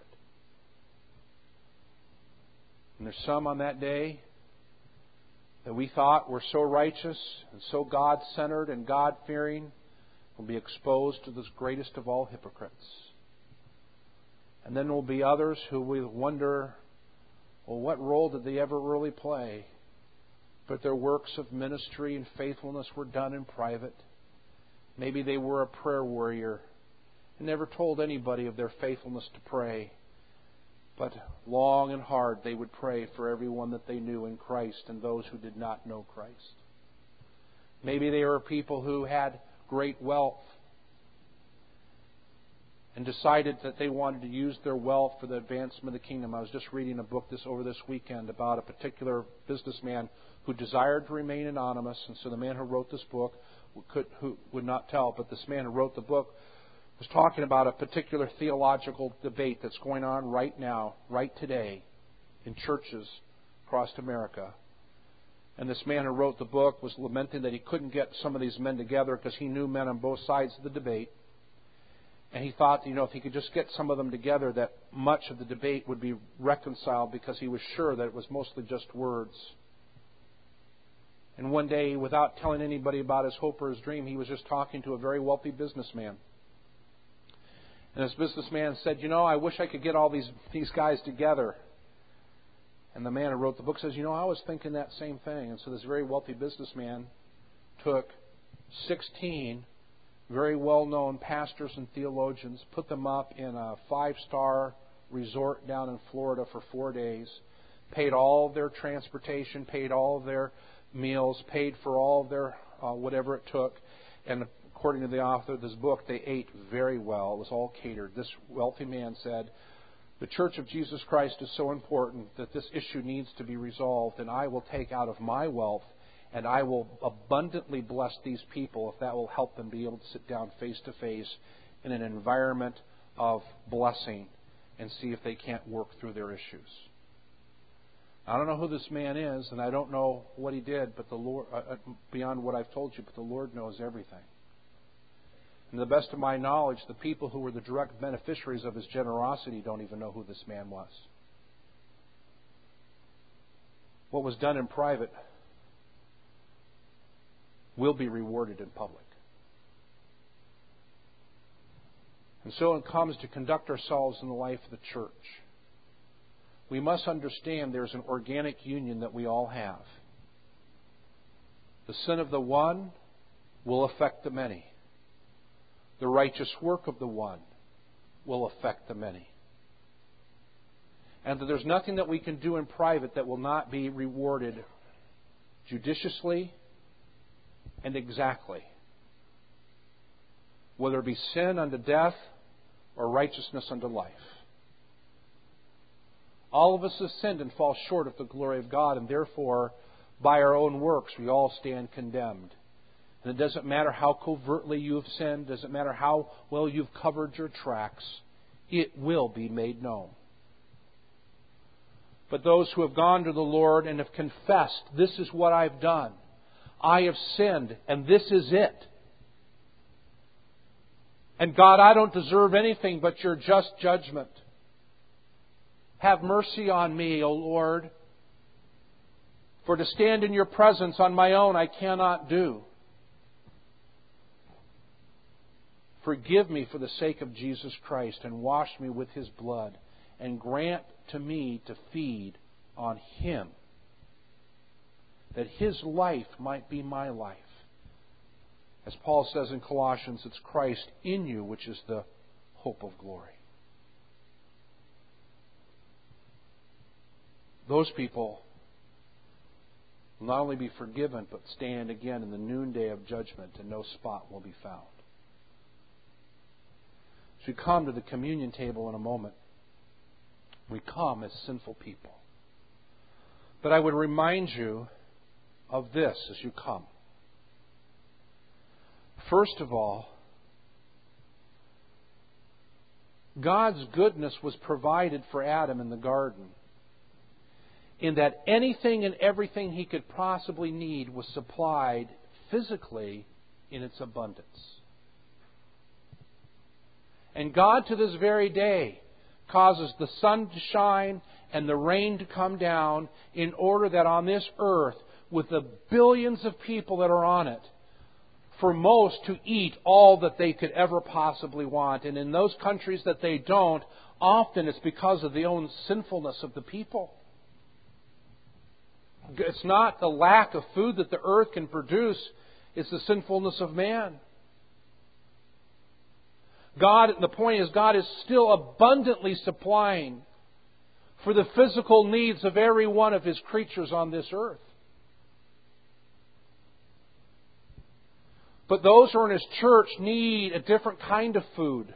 And there's some on that day that we thought were so righteous and so God-centered and God-fearing will be exposed to this greatest of all hypocrites. And then there will be others who will wonder, well, what role did they ever really play? But their works of ministry and faithfulness were done in private. Maybe they were a prayer warrior and never told anybody of their faithfulness to pray. But long and hard they would pray for everyone that they knew in Christ and those who did not know Christ. Maybe they were people who had great wealth and decided that they wanted to use their wealth for the advancement of the kingdom. I was just reading a book over this weekend about a particular businessman who desired to remain anonymous, and so the man who wrote this book who would not tell, but this man who wrote the book was talking about a particular theological debate that's going on right now, right today, in churches across America. And this man who wrote the book was lamenting that he couldn't get some of these men together because he knew men on both sides of the debate. And he thought, if he could just get some of them together, that much of the debate would be reconciled, because he was sure that it was mostly just words. And one day, without telling anybody about his hope or his dream, he was just talking to a very wealthy businessman. And this businessman said, I wish I could get all these guys together. And the man who wrote the book says, I was thinking that same thing. And so this very wealthy businessman took 16 very well-known pastors and theologians, put them up in a 5-star resort down in Florida for 4 days, paid all of their transportation, paid all of their meals, paid for all of their whatever it took. And according to the author of this book, they ate very well. It was all catered. This wealthy man said, the Church of Jesus Christ is so important that this issue needs to be resolved, and I will take out of my wealth and I will abundantly bless these people if that will help them be able to sit down face to face in an environment of blessing and see if they can't work through their issues. I don't know who this man is, and I don't know what he did, but the Lord, beyond what I've told you, but the Lord knows everything. And to the best of my knowledge, the people who were the direct beneficiaries of his generosity don't even know who this man was. What was done in private will be rewarded in public. And so it comes to conduct ourselves in the life of the church. We must understand there's an organic union that we all have. The sin of the one will affect the many. The righteous work of the one will affect the many. And that there's nothing that we can do in private that will not be rewarded judiciously and exactly. Whether it be sin unto death or righteousness unto life. All of us have sinned and fall short of the glory of God, and therefore, by our own works, we all stand condemned. And it doesn't matter how covertly you have sinned, it doesn't matter how well you've covered your tracks, it will be made known. But those who have gone to the Lord and have confessed, this is what I've done. I have sinned, and this is it. And God, I don't deserve anything but your just judgment. Have mercy on me, O Lord. For to stand in your presence on my own I cannot do. Forgive me for the sake of Jesus Christ, and wash me with His blood, and grant to me to feed on Him, that His life might be my life. As Paul says in Colossians, it's Christ in you, which is the hope of glory. Those people will not only be forgiven, but stand again in the noonday of judgment, and no spot will be found. As we come to the communion table in a moment, we come as sinful people. But I would remind you of this as you come. First of all, God's goodness was provided for Adam in the garden, in that anything and everything he could possibly need was supplied physically in its abundance. And God to this very day causes the sun to shine and the rain to come down in order that on this earth, with the billions of people that are on it, for most to eat all that they could ever possibly want. And in those countries that they don't, often it's because of the own sinfulness of the people. It's not the lack of food that the earth can produce, it's the sinfulness of man. The point is, God is still abundantly supplying for the physical needs of every one of His creatures on this earth. But those who are in His church need a different kind of food.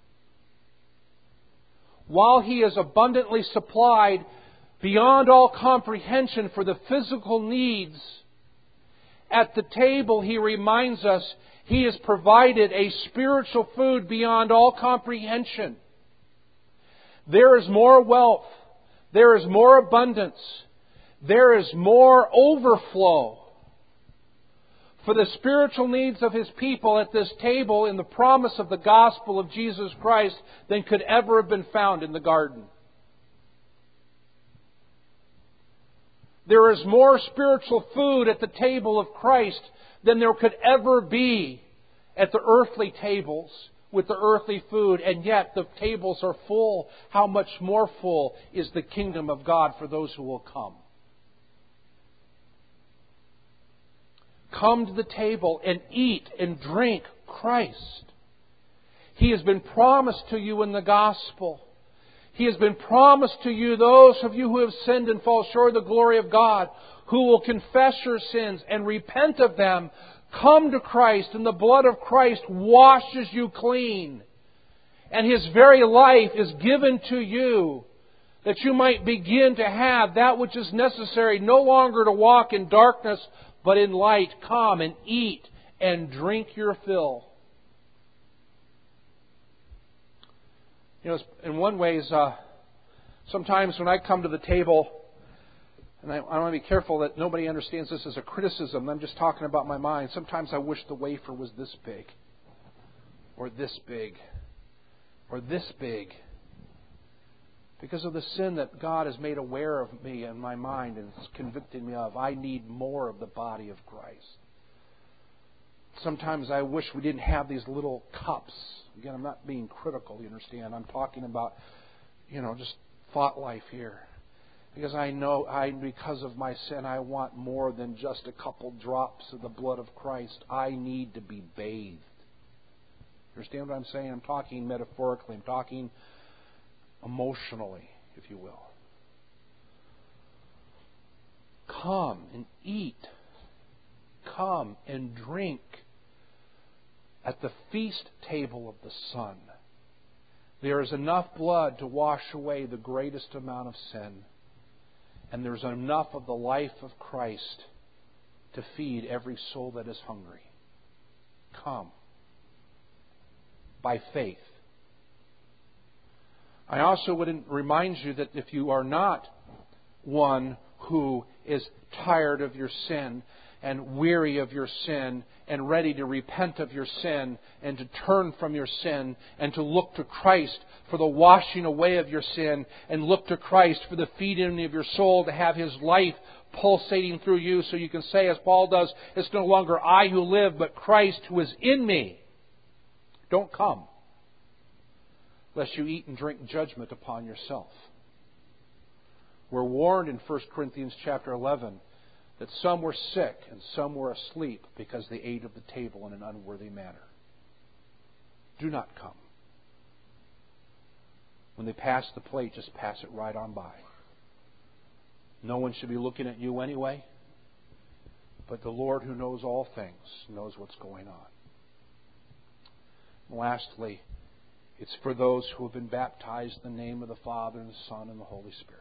While He is abundantly supplied beyond all comprehension for the physical needs at the table, He reminds us He has provided a spiritual food beyond all comprehension. There is more wealth. There is more abundance. There is more overflow for the spiritual needs of His people at this table in the promise of the gospel of Jesus Christ than could ever have been found in the garden. There is more spiritual food at the table of Christ than there could ever be at the earthly tables with the earthly food, and yet the tables are full. How much more full is the kingdom of God for those who will come? Come to the table and eat and drink Christ. He has been promised to you in the gospel. He has been promised to you, those of you who have sinned and fall short of the glory of God, who will confess your sins and repent of them. Come to Christ, and the blood of Christ washes you clean. And His very life is given to you that you might begin to have that which is necessary, no longer to walk in darkness, but in light. Come and eat and drink your fill. You know, in one ways, sometimes when I come to the table, and I want to be careful that nobody understands this as a criticism. I'm just talking about my mind. Sometimes I wish the wafer was this big, or this big, or this big, because of the sin that God has made aware of me and my mind and is convicting me of. I need more of the body of Christ. Sometimes I wish we didn't have these little cups. Again, I'm not being critical, you understand. I'm talking about, just thought life here. Because I know, because of my sin, I want more than just a couple drops of the blood of Christ. I need to be bathed. You understand what I'm saying? I'm talking metaphorically. I'm talking emotionally, if you will. Come and eat. Come and drink at the feast table of the Son. There is enough blood to wash away the greatest amount of sin. And there's enough of the life of Christ to feed every soul that is hungry. Come. By faith. I also would remind you that if you are not one who is tired of your sin and weary of your sin and ready to repent of your sin and to turn from your sin and to look to Christ for the washing away of your sin and look to Christ for the feeding of your soul, to have His life pulsating through you so you can say, as Paul does, it's no longer I who live, but Christ who is in me. Don't come, lest you eat and drink judgment upon yourself. We're warned in 1 Corinthians chapter 11 that some were sick and some were asleep because they ate of the table in an unworthy manner. Do not come. When they pass the plate, just pass it right on by. No one should be looking at you anyway, but the Lord who knows all things knows what's going on. And lastly, it's for those who have been baptized in the name of the Father and the Son and the Holy Spirit.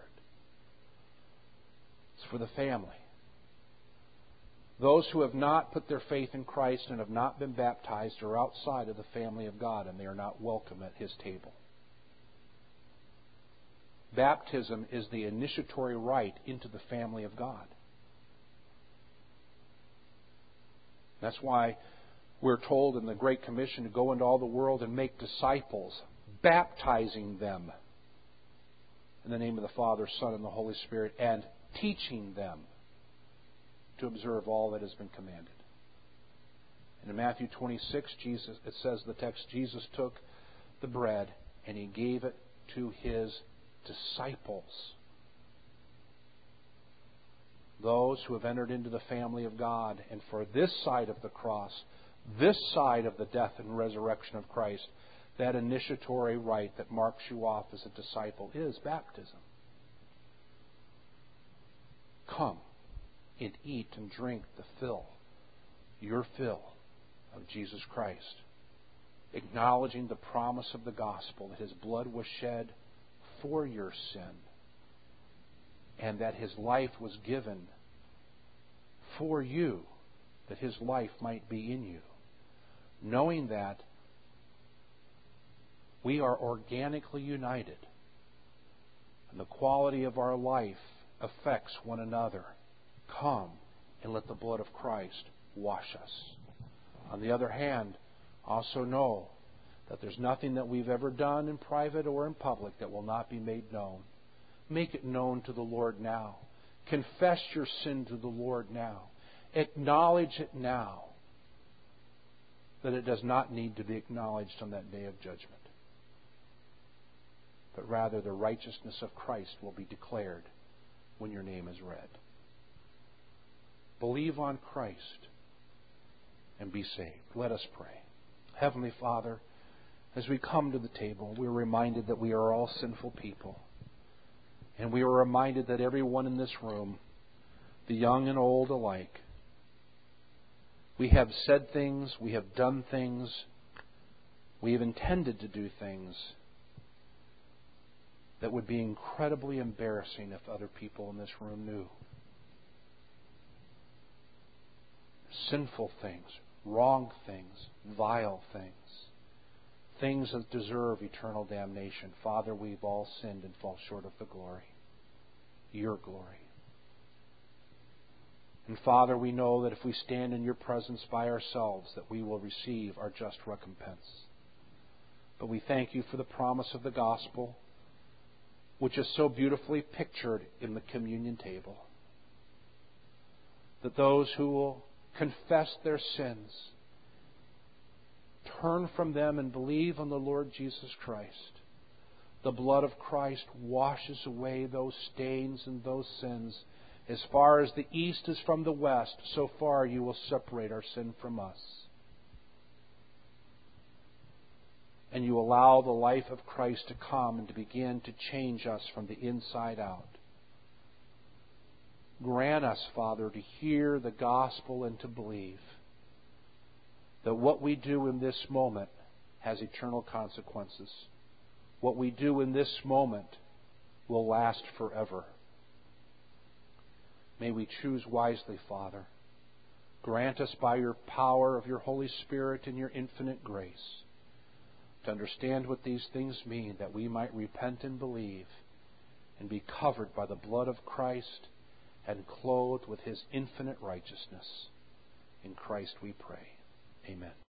It's for the family. Those who have not put their faith in Christ and have not been baptized are outside of the family of God, and they are not welcome at His table. Baptism is the initiatory rite into the family of God. That's why we're told in the Great Commission to go into all the world and make disciples, baptizing them in the name of the Father, Son, and the Holy Spirit, and teaching them to observe all that has been commanded. And in Matthew 26, it says the text, Jesus took the bread and He gave it to His disciples. Those who have entered into the family of God. And for this side of the cross, this side of the death and resurrection of Christ, that initiatory rite that marks you off as a disciple is baptism. Come and eat and drink the fill, your fill of Jesus Christ, acknowledging the promise of the gospel that His blood was shed for your sin and that His life was given for you that His life might be in you, knowing that we are organically united and the quality of our life affects one another. Come and let the blood of Christ wash us. On the other hand, also know that there's nothing that we've ever done in private or in public that will not be made known. Make it known to the Lord now. Confess your sin to the Lord now. Acknowledge it now, that it does not need to be acknowledged on that day of judgment. But rather the righteousness of Christ will be declared when your name is read. Believe on Christ and be saved. Let us pray. Heavenly Father, as we come to the table, we're reminded that we are all sinful people. And we are reminded that everyone in this room, the young and old alike, we have said things, we have done things, we have intended to do things that would be incredibly embarrassing if other people in this room knew. Sinful things, wrong things, vile things, things that deserve eternal damnation. Father, we've all sinned and fall short of the glory, your glory. And Father, we know that if we stand in your presence by ourselves, that we will receive our just recompense. But we thank you for the promise of the gospel, which is so beautifully pictured in the communion table. That those who will confess their sins, turn from them and believe on the Lord Jesus Christ, the blood of Christ washes away those stains and those sins. As far as the east is from the west, so far you will separate our sin from us. And you allow the life of Christ to come and to begin to change us from the inside out. Grant us, Father, to hear the gospel and to believe that what we do in this moment has eternal consequences. What we do in this moment will last forever. May we choose wisely, Father. Grant us by your power of your Holy Spirit and your infinite grace to understand what these things mean, that we might repent and believe and be covered by the blood of Christ and clothed with His infinite righteousness. In Christ we pray. Amen.